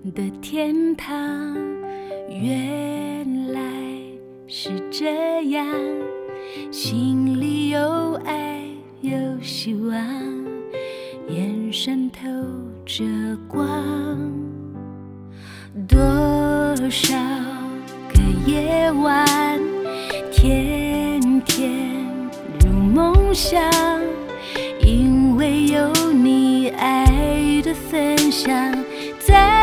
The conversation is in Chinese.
的天堂。原来是这样，心里有爱有希望，眼神透着光。多少个夜晚，天天如梦想，因为有你爱的分享。